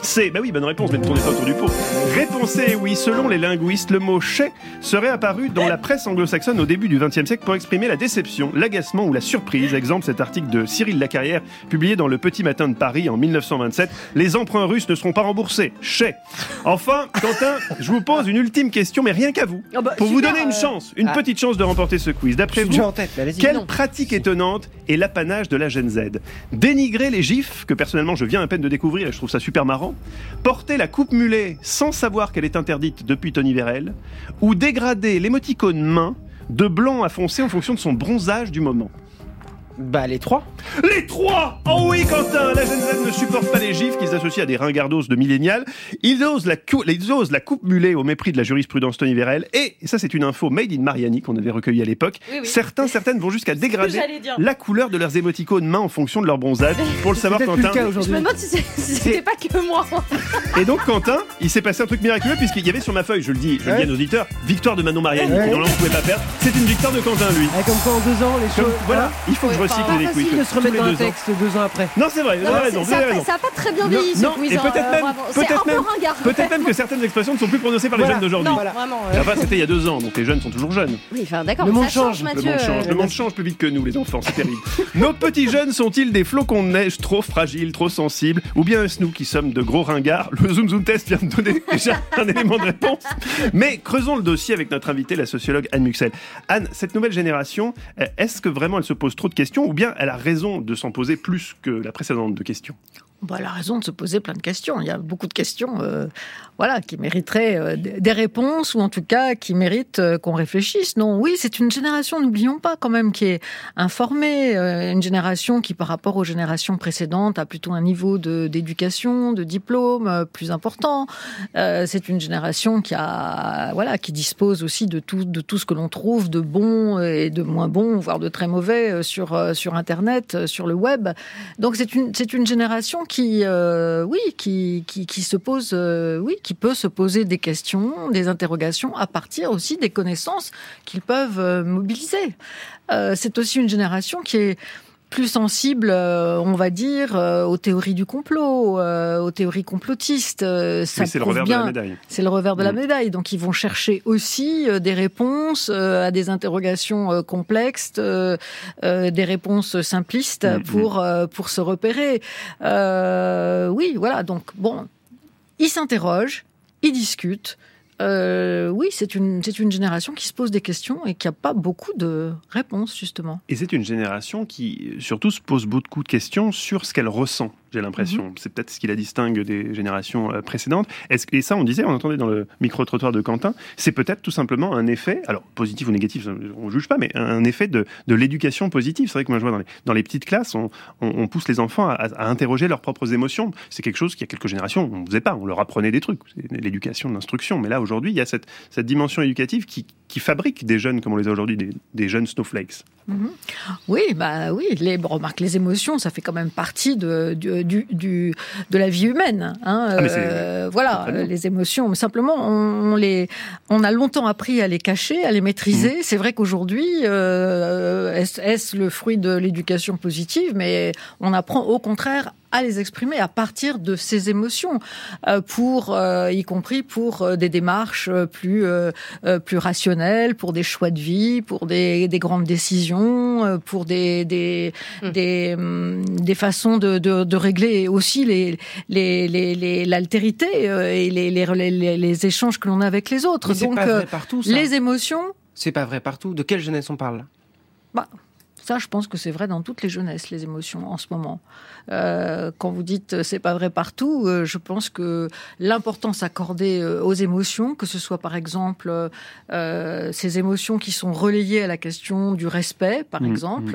C. Bah oui, bonne réponse, mais ne tournez pas autour du pot. Réponse C, oui. Selon les linguistes, le mot chais serait apparu dans la presse anglo-saxonne au début du XXe siècle pour exprimer la déception, l'agacement ou la surprise. Exemple, cet article de Cyril Lacarrière, publié dans Le Petit Matin de Paris en 1927. Les emprunts russes ne seront pas remboursés. Chais. Enfin, Quentin, je vous pose une ultime question, mais rien qu'à vous. Pour vous donner une chance, une petite chance de remporter ce quiz. D'après vous, quelle pratique étonnante est l'apanage de la Gen Z? Dénigrer les gifs, que personnellement je viens à peine de découvrir et je trouve ça super marrant. Porter la coupe mulet sans savoir qu'elle est interdite depuis Tony Vérel, ou dégrader l'émoticône main de blanc à foncé en fonction de son bronzage du moment. Bah les trois. Les trois. Oh oui Quentin, la Gen Z ne supporte pas les gifs qu'ils associent à des ringardos de millénials. Ils osent la coupe mulet au mépris de la jurisprudence Tony Vérel. Et ça c'est une info made in Mariani qu'on avait recueillie à l'époque. Oui. Certaines vont jusqu'à dégrader la couleur de leurs émoticônes mains en fonction de leur bronzage. Pour le savoir Quentin. Je me demande si c'était pas que moi. Et donc Quentin, il s'est passé un truc miraculeux puisqu'il y avait sur ma feuille, je le dis à nos auditeurs, victoire de Manon Mariani, qui normalement on pouvait pas perdre. C'est une victoire de Quentin lui. Comme quoi en 2 ans les choses. Voilà, il faut que je recycle les quiz. C'est facile de se remettre dans un texte 2 ans après. Non, c'est vrai, vous avez raison. Ça n'a pas très bien vieilli ce quiz. Et peut-être même que certaines expressions ne sont plus prononcées par les jeunes d'aujourd'hui. Non, vraiment. Enfin, c'était il y a 2 ans, donc les jeunes sont toujours jeunes. Oui, enfin d'accord. Le monde change, Mathieu. Le monde change plus vite que nous, les enfants, c'est terrible. Nos petits jeunes sont-ils des flocons de neige trop fragiles, trop sensibles, ou bien est-ce nous qui sommes de gros ringards? Le Zoom Zoom Test vient de donner déjà un élément de réponse. Mais creusons le dossier avec notre invitée, la sociologue Anne Muxel. Anne, cette nouvelle génération, est-ce que vraiment elle se pose trop de questions, ou bien elle a raison de s'en poser plus que la précédente de questions? Elle a raison de se poser plein de questions. Il y a beaucoup de questions qui mériteraient des réponses, ou en tout cas qui méritent qu'on réfléchisse. Non, oui, c'est une génération, n'oublions pas quand même, qui est informée, une génération qui par rapport aux générations précédentes a plutôt un niveau d'éducation, de diplôme plus important. C'est une génération qui dispose aussi de tout ce que l'on trouve de bon et de moins bon, voire de très mauvais sur Internet, sur le web. Donc c'est une génération qui se pose, qui peut se poser des questions, des interrogations à partir aussi des connaissances qu'ils peuvent mobiliser. C'est aussi une génération qui est plus sensible, on va dire, aux théories du complot, aux théories complotistes. C'est le revers de la médaille. C'est le revers de la médaille. Donc ils vont chercher aussi des réponses à des interrogations complexes, des réponses simplistes pour se repérer. Oui, voilà. Donc bon, ils s'interrogent, ils discutent. Oui, c'est une génération qui se pose des questions et qui n'a pas beaucoup de réponses, justement. Et c'est une génération qui, surtout, se pose beaucoup de questions sur ce qu'elle ressent, j'ai l'impression. C'est peut-être ce qui la distingue des générations précédentes. Et ça, on entendait dans le micro-trottoir de Quentin, c'est peut-être tout simplement un effet, alors positif ou négatif, on ne juge pas, mais un effet de l'éducation positive. C'est vrai que moi, je vois dans les petites classes, on pousse les enfants à interroger leurs propres émotions. C'est quelque chose qu'il y a quelques générations, on ne faisait pas, on leur apprenait des trucs. C'est l'éducation de l'instruction. Mais là, aujourd'hui, il y a cette dimension éducative qui fabrique des jeunes, comme on les a aujourd'hui, des jeunes snowflakes. Oui, remarque, les émotions, ça fait quand même partie de la vie humaine. Les émotions. Mais simplement, on a longtemps appris à les cacher, à les maîtriser. C'est vrai qu'aujourd'hui, est-ce le fruit de l'éducation positive, mais on apprend au contraire à les exprimer à partir de ces émotions, y compris pour des démarches plus rationnelles, pour des choix de vie, pour des grandes décisions, pour des façons de régler aussi l'altérité et les échanges que l'on a avec les autres. Mais c'est pas vrai partout, ça. Les émotions. C'est pas vrai partout. De quelle jeunesse on parle? Ça, je pense que c'est vrai dans toutes les jeunesses, les émotions, en ce moment. Quand vous dites c'est pas vrai partout, je pense que l'importance accordée aux émotions, que ce soit par exemple ces émotions qui sont relayées à la question du respect, par exemple.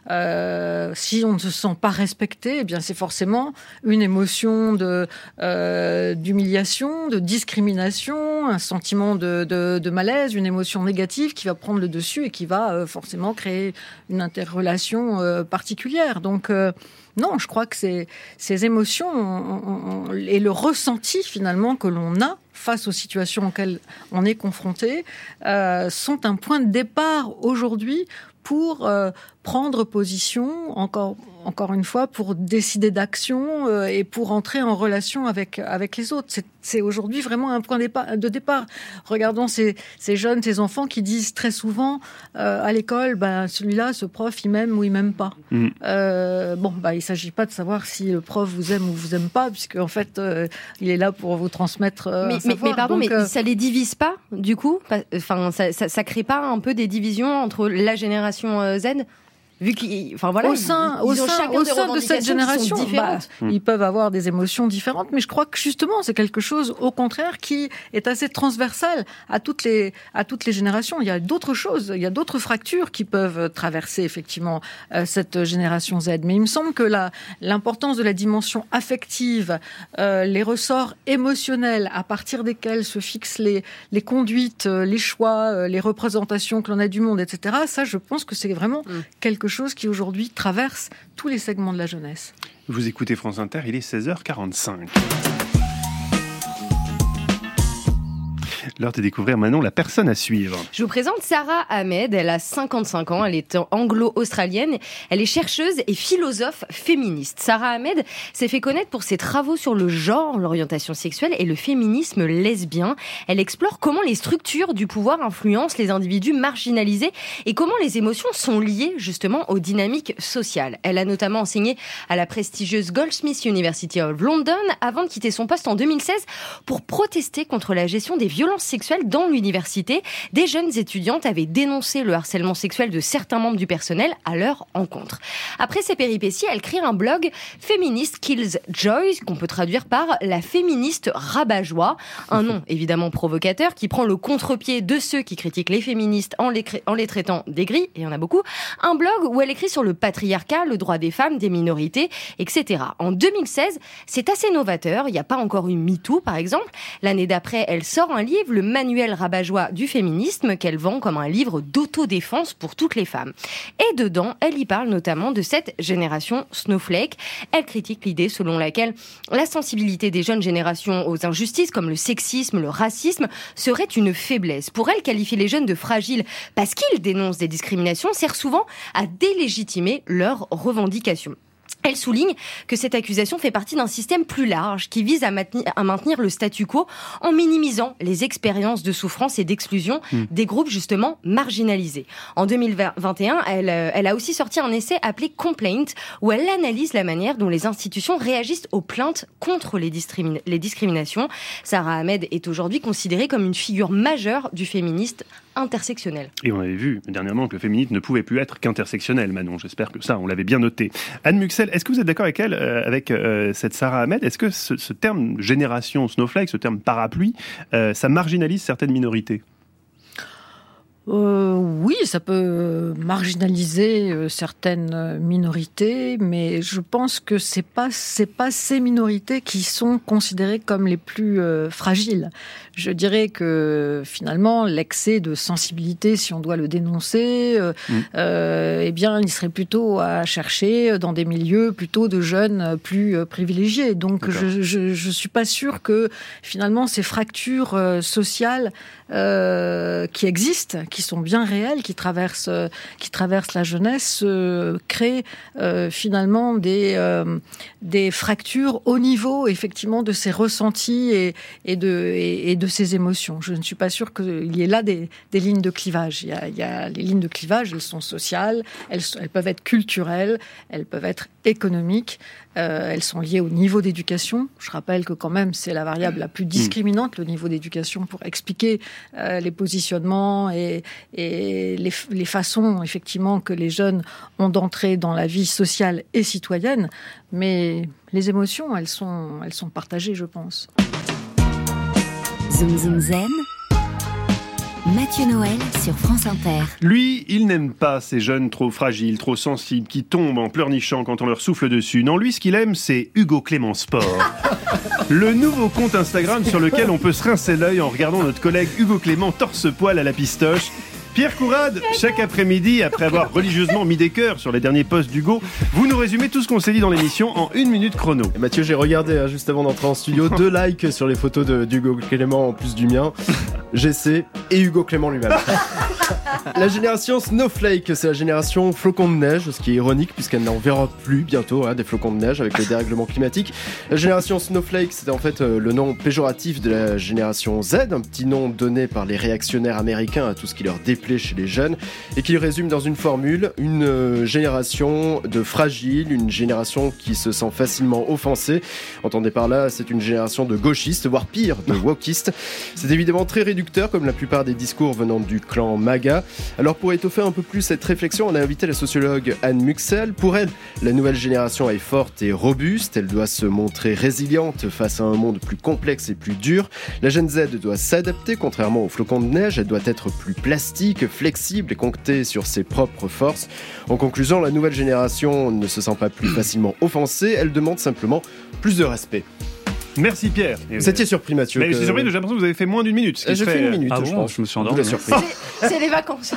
Si on ne se sent pas respecté, eh bien c'est forcément une émotion d'humiliation, de discrimination, un sentiment de malaise, une émotion négative qui va prendre le dessus et qui va forcément créer une interrelation particulière. Donc non, je crois que ces émotions et le ressenti finalement que l'on a face aux situations auxquelles on est confronté sont un point de départ aujourd'hui pour prendre position encore encore une fois, pour décider d'action et pour entrer en relation avec les autres. C'est aujourd'hui vraiment un point de départ. Regardons ces jeunes, ces enfants qui disent très souvent à l'école, celui-là, ce prof, il m'aime ou il m'aime pas. Il s'agit pas de savoir si le prof vous aime ou vous aime pas, puisque en fait, il est là pour vous transmettre un savoir. Mais ça les divise pas, du coup? Enfin, ça crée pas un peu des divisions entre la génération Z? Vu qu'ils, au sein de cette génération, ils peuvent avoir des émotions différentes, mais je crois que justement c'est quelque chose, au contraire, qui est assez transversal à toutes les générations. Il y a d'autres choses, il y a d'autres fractures qui peuvent traverser effectivement cette génération Z. Mais il me semble que l'importance de la dimension affective, les ressorts émotionnels à partir desquels se fixent les conduites, les choix, les représentations que l'on a du monde, etc. Ça, je pense que c'est vraiment quelque chose qui aujourd'hui traverse tous les segments de la jeunesse. Vous écoutez France Inter, il est 16h45. L'heure de découvrir Manon, la personne à suivre. Je vous présente Sarah Ahmed, elle a 55 ans, elle est anglo-australienne, elle est chercheuse et philosophe féministe. Sarah Ahmed s'est fait connaître pour ses travaux sur le genre, l'orientation sexuelle et le féminisme lesbien. Elle explore comment les structures du pouvoir influencent les individus marginalisés et comment les émotions sont liées justement aux dynamiques sociales. Elle a notamment enseigné à la prestigieuse Goldsmiths University of London avant de quitter son poste en 2016 pour protester contre la gestion des violences sexuelles dans l'université. Des jeunes étudiantes avaient dénoncé le harcèlement sexuel de certains membres du personnel à leur encontre. Après ces péripéties, elle crée un blog Feminist Kills Joy, qu'on peut traduire par la féministe rabat-joie. Un nom évidemment provocateur qui prend le contre-pied de ceux qui critiquent les féministes en les traitant d'aigris, et il y en a beaucoup. Un blog où elle écrit sur le patriarcat, le droit des femmes, des minorités, etc. En 2016, c'est assez novateur. Il n'y a pas encore eu MeToo, par exemple. L'année d'après, elle sort un livre, le manuel rabat-joie du féminisme, qu'elle vend comme un livre d'autodéfense pour toutes les femmes. Et dedans, elle y parle notamment de cette génération snowflake. Elle critique l'idée selon laquelle la sensibilité des jeunes générations aux injustices comme le sexisme, le racisme serait une faiblesse. Pour elle, qualifier les jeunes de fragiles parce qu'ils dénoncent des discriminations sert souvent à délégitimer leurs revendications. Elle souligne que cette accusation fait partie d'un système plus large qui vise à maintenir le statu quo en minimisant les expériences de souffrance et d'exclusion des groupes justement marginalisés. En 2021, elle a aussi sorti un essai appelé Complaint où elle analyse la manière dont les institutions réagissent aux plaintes contre les discriminations. Sarah Ahmed est aujourd'hui considérée comme une figure majeure du féministe intersectionnel. Et on avait vu dernièrement que le féminisme ne pouvait plus être qu'intersectionnel, Manon. J'espère que ça, on l'avait bien noté. Anne Muxel, est-ce que vous êtes d'accord avec elle, avec cette Sarah Ahmed? Est-ce que ce terme génération snowflake, ce terme parapluie, ça marginalise certaines minorités? Oui, ça peut marginaliser certaines minorités, mais je pense que c'est pas ces minorités qui sont considérées comme les plus fragiles. Je dirais que finalement l'excès de sensibilité, si on doit le dénoncer, eh bien, il serait plutôt à chercher dans des milieux plutôt de jeunes plus privilégiés. Donc, je suis pas sûre que finalement ces fractures sociales qui existent, qui sont bien réelles, qui traversent la jeunesse, créent finalement des fractures au niveau effectivement de ces ressentis et de ces émotions. Je ne suis pas sûre qu'il y ait là des lignes de clivage. Il y a les lignes de clivage, elles sont sociales, elles peuvent être culturelles, elles peuvent être économiques, elles sont liées au niveau d'éducation. Je rappelle que quand même c'est la variable la plus discriminante, le niveau d'éducation, pour expliquer les positionnements et les façons effectivement que les jeunes ont d'entrer dans la vie sociale et citoyenne. Mais les émotions, elles sont partagées, je pense. Zoom Zoom Zen, Mathieu Noël sur France Inter. Lui, il n'aime pas ces jeunes trop fragiles, trop sensibles, qui tombent en pleurnichant quand on leur souffle dessus. Non, lui, ce qu'il aime, c'est Hugo Clément Sport. Le nouveau compte Instagram sur lequel on peut se rincer l'œil en regardant notre collègue Hugo Clément torse-poil à la pistoche. Pierre Courade, chaque après-midi, après avoir religieusement mis des cœurs sur les derniers posts d'Hugo, vous nous résumez tout ce qu'on s'est dit dans l'émission en 1 minute chrono. Mathieu, j'ai regardé juste avant d'entrer en studio 2 likes sur les photos d'Hugo Clément en plus du mien. GC et Hugo Clément lui-même. La génération Snowflake, c'est la génération flocon de neige, ce qui est ironique puisqu'elle n'en verra plus bientôt des flocons de neige avec le dérèglement climatique. La génération Snowflake, c'était en fait le nom péjoratif de la génération Z, un petit nom donné par les réactionnaires américains à tout ce qui leur déplaît chez les jeunes et qui résume dans une formule une génération de fragiles, une génération qui se sent facilement offensée. Entendez par là, c'est une génération de gauchistes, voire pire, de wokistes. C'est évidemment très réducteur comme la plupart des discours venant du clan MAGA. Alors pour étoffer un peu plus cette réflexion, on a invité la sociologue Anne Muxel. Pour elle, la nouvelle génération est forte et robuste, elle doit se montrer résiliente face à un monde plus complexe et plus dur. La Gen Z doit s'adapter, contrairement aux flocons de neige, elle doit être plus plastique, flexible et compter sur ses propres forces. En conclusion, la nouvelle génération ne se sent pas plus facilement offensée, elle demande simplement plus de respect. Merci Pierre. Vous étiez surpris Mathieu. Mais je suis surpris, j'ai l'impression que vous avez fait moins d'une minute. J'ai fait une minute, je pense. Je me suis endormi. C'est les vacances.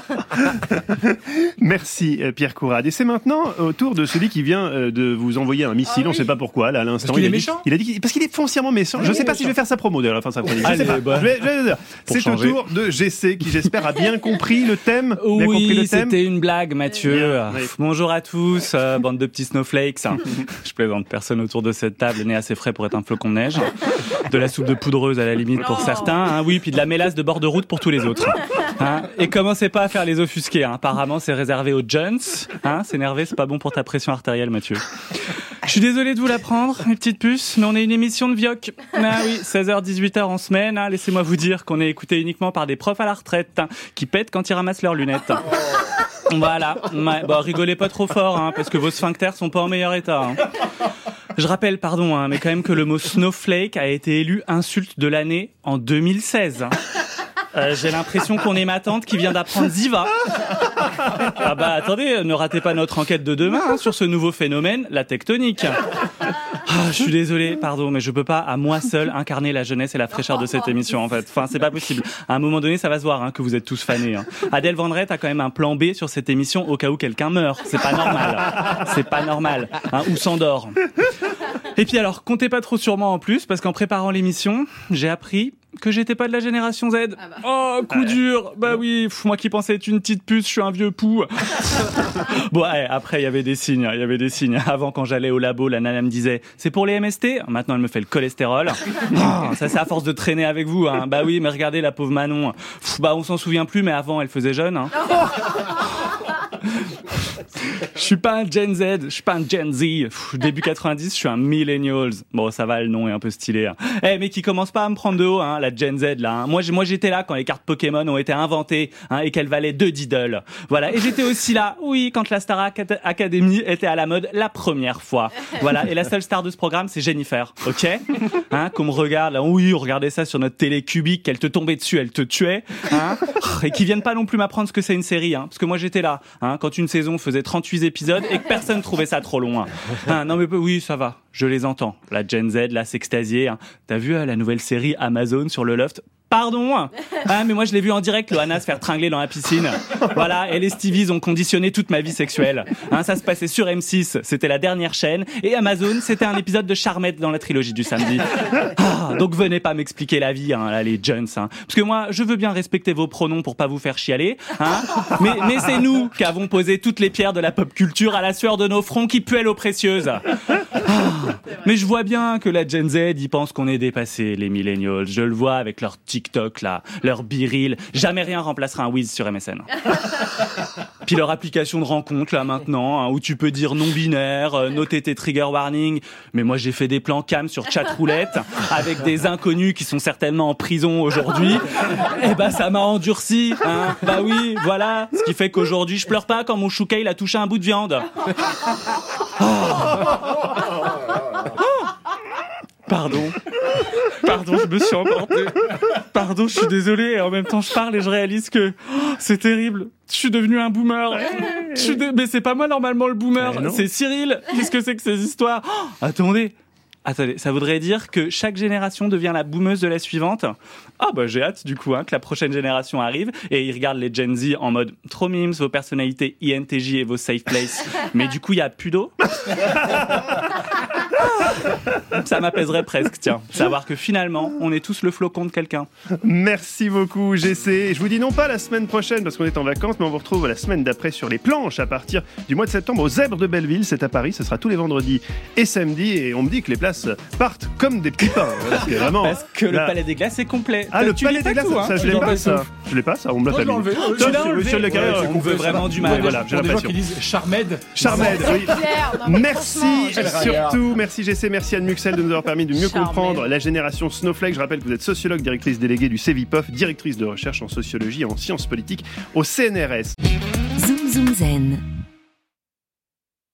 Merci Pierre Courade. Et c'est maintenant au tour de celui qui vient de vous envoyer un missile, on ne sait pas pourquoi, là à l'instant. Parce qu'il est méchant. Il a dit parce qu'il est foncièrement méchant. Je ne sais pas si je vais faire sa promo d'ailleurs à la fin de sa chronique. Je sais pas. Je vais dire. C'est au tour de GC qui j'espère a bien compris le thème. Oui, c'était une blague Mathieu. Bien, oui. Bonjour à tous, bande de petits snowflakes. Je plaisante, personne autour de cette table n'est assez frais pour être un flocon de neige. De la soupe de poudreuse à la limite pour certains, oui, puis de la mélasse de bord de route pour tous les autres. Et commencez pas à faire les offusqués, apparemment c'est réservé aux Jones. S'énerver, c'est pas bon pour ta pression artérielle, Mathieu. Je suis désolé de vous l'apprendre, mes petites puces, mais on est une émission de Vioc. Ah oui, 16h-18h en semaine, laissez-moi vous dire qu'on est écouté uniquement par des profs à la retraite qui pètent quand ils ramassent leurs lunettes. Voilà, rigolez pas trop fort, parce que vos sphincters sont pas en meilleur état. Je rappelle, mais quand même que le mot snowflake a été élu insulte de l'année en 2016. J'ai l'impression qu'on est ma tante qui vient d'apprendre Ziva. Attendez, ne ratez pas notre enquête de demain sur ce nouveau phénomène, la tectonique. Je suis désolé, mais je peux pas à moi seul incarner la jeunesse et la fraîcheur de cette émission en fait. Enfin, c'est pas possible. À un moment donné, ça va se voir que vous êtes tous fanés. Adèle Vendrette a quand même un plan B sur cette émission au cas où quelqu'un meurt. C'est pas normal. C'est pas normal. Ou s'endort. Et puis alors, comptez pas trop sur moi en plus, parce qu'en préparant l'émission, j'ai appris que j'étais pas de la génération Z. Oh, coup dur. Oui, moi qui pensais être une petite puce, je suis un vieux pou. Après, il y avait des signes. Avant, quand j'allais au labo, la nana me disait, c'est pour les MST. Maintenant, elle me fait le cholestérol. Ça, c'est à force de traîner avec vous. Oui, mais regardez la pauvre Manon. On s'en souvient plus, mais avant, elle faisait jeune. Je suis pas un Gen Z, je suis pas un Gen Z. Début 90, je suis un millennials. Bon, ça va, le nom est un peu stylé. Mais qui commence pas à me prendre de haut, la Gen Z là. Moi, j'étais là quand les cartes Pokémon ont été inventées et qu'elles valaient 2 diddles. Voilà. Et j'étais aussi là, oui, quand la Star Academy était à la mode la première fois. Voilà. Et la seule star de ce programme, c'est Jennifer. Ok? Qu'on me regarde là. Oui, regardez ça sur notre télé cubique, qu'elle te tombait dessus, elle te tuait. Et qui viennent pas non plus m'apprendre ce que c'est une série. Parce que moi, j'étais là. Quand une saison faisait 38 épisodes et que personne trouvait ça trop long. Non mais oui, ça va, je les entends. La Gen Z, là, s'extasier. T'as vu la nouvelle série Amazon sur le Loft? Pardon, mais moi je l'ai vu en direct, Loana se faire tringler dans la piscine. Voilà, et les Stevies ont conditionné toute ma vie sexuelle. Ça se passait sur M6, c'était la dernière chaîne, et Amazon, c'était un épisode de Charmette dans la trilogie du samedi. Donc venez pas m'expliquer la vie, là, les Jones. Parce que moi, je veux bien respecter vos pronoms pour pas vous faire chialer, mais c'est nous qui avons posé toutes les pierres de la pop culture à la sueur de nos fronts qui puellent aux précieuses. Mais je vois bien que la Gen Z, ils pensent qu'on est dépassé, les millennials. Je le vois avec leur TikTok, là, leur Biril. Jamais rien remplacera un Wiz sur MSN. Puis leur application de rencontre, là, maintenant, où tu peux dire non-binaire, noter tes trigger warnings. Mais moi, j'ai fait des plans cam sur chatroulette avec des inconnus qui sont certainement en prison aujourd'hui. Ça m'a endurci, oui, voilà. Ce qui fait qu'aujourd'hui, je pleure pas quand mon chouka, il a touché un bout de viande. Pardon, je me suis emporté. Pardon, je suis désolé. Et en même temps, je parle et je réalise que c'est terrible. Je suis devenu un boomer. Mais c'est pas moi normalement le boomer. C'est Cyril. Qu'est-ce que c'est que ces histoires? Attendez. Attendez, ça voudrait dire que chaque génération devient la boomeuse de la suivante. Ah bah j'ai hâte du coup que la prochaine génération arrive et ils regardent les Gen Z en mode trop mimes, vos personnalités INTJ et vos safe place. Mais du coup il y a plus d'eau. Ça m'apaiserait presque, tiens, savoir que finalement on est tous le flocon de quelqu'un. Merci beaucoup GC. Je vous dis non pas la semaine prochaine parce qu'on est en vacances, mais on vous retrouve la semaine d'après sur les planches à partir du mois de septembre aux Zèbres de Belleville. C'est à Paris, ce sera tous les vendredis et samedis et on me dit que les places partent comme des petits pains. Parce que le Palais des Glaces est complet. Ah, le Palais des Glaces, ça je l'ai pas ça. Je l'ai pas ça, on me l'a pas mis. Monsieur Le Carré, on veut vraiment du mal. Voilà, j'ai Pour des gens l'impression. qui disent Charmed. Charmed, oui. Merci surtout, merci GC, merci Anne Muxel de nous avoir permis de mieux comprendre la génération Snowflake. Je rappelle que vous êtes sociologue, directrice déléguée du CEVIPOF, directrice de recherche en sociologie et en sciences politiques au CNRS. Zoom Zoom Zen.